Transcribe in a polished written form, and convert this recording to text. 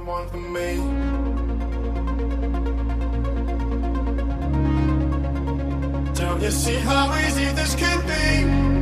someone for me. Don't you see how easy this could be?